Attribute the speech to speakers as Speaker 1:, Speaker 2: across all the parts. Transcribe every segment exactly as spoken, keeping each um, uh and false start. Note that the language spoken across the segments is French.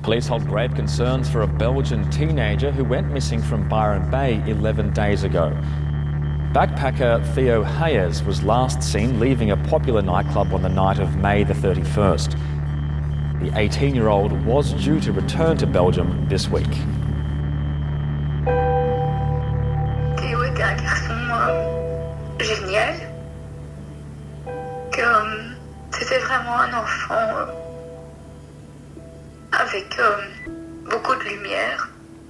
Speaker 1: Police hold grave concerns for a Belgian teenager who went missing from Byron Bay eleven days ago. Backpacker Theo Hayes was last seen leaving a popular nightclub on the night of May the thirty-first. The eighteen-year-old was due to return to Belgium this week.
Speaker 2: Théo était un garçon euh, génial. Que, euh, c'était vraiment un enfant euh, avec euh, beaucoup de lumière,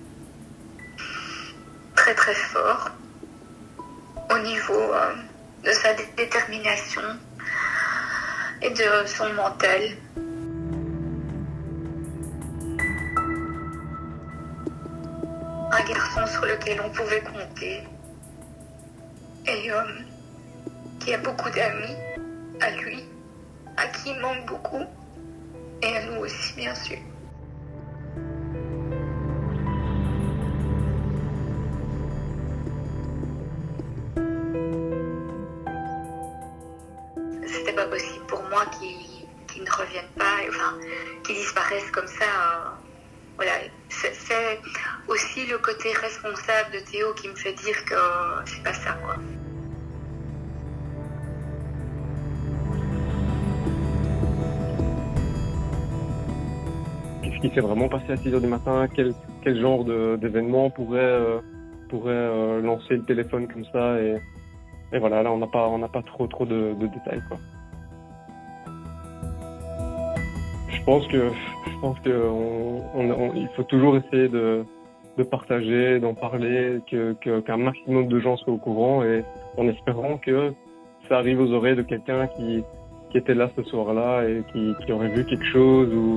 Speaker 2: très très fort au niveau euh, de sa dé- détermination et de son mental. Un garçon sur lequel on pouvait compter et euh, qui a beaucoup d'amis à lui, à qui il manque beaucoup, et à nous aussi bien sûr. C'était pas possible pour moi qu'il, qu'il ne revienne pas, enfin, qu'il disparaisse comme ça. Euh, voilà, c'est, c'est aussi le côté responsable de Théo qui me fait dire que euh, c'est pas ça, quoi.
Speaker 3: Qu'est-ce qui s'est vraiment passé à six heures du matin? Quel, quel genre de, d'événement pourrait, euh, pourrait euh, lancer le téléphone comme ça? Et, et voilà, là, on n'a pas, on n'a pas trop, trop de, de détails, quoi. Je pense que, je pense que on, on, on, il faut toujours essayer de, de partager, d'en parler, que, que, qu'un maximum de gens soient au courant, et en espérant que ça arrive aux oreilles de quelqu'un qui, qui était là ce soir-là et qui, qui aurait vu quelque chose ou.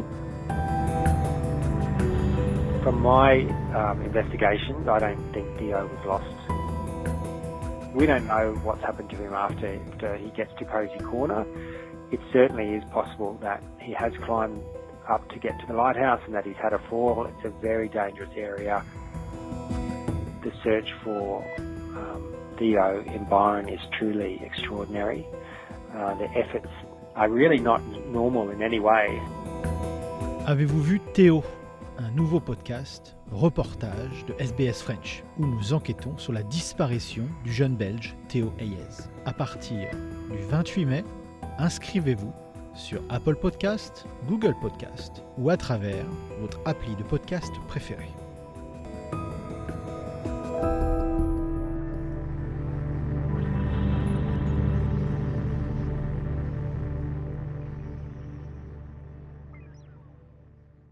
Speaker 4: From my um, investigation, I don't think Theo was lost. We don't know what's happened to him after, after he gets to Cozy Corner. It certainly is possible that he has climbed up to get to the lighthouse and that he's had a fall. It's a very dangerous area. The search for um, Theo in Byron is truly extraordinary. Uh, the efforts are really not normal in any way.
Speaker 5: Avez-vous vu Théo ? Un nouveau podcast, reportage de S B S French, où nous enquêtons sur la disparition du jeune Belge Theo Hayes. À partir du vingt-huit mai, inscrivez-vous sur Apple Podcast, Google Podcast ou à travers votre appli de podcast préféré.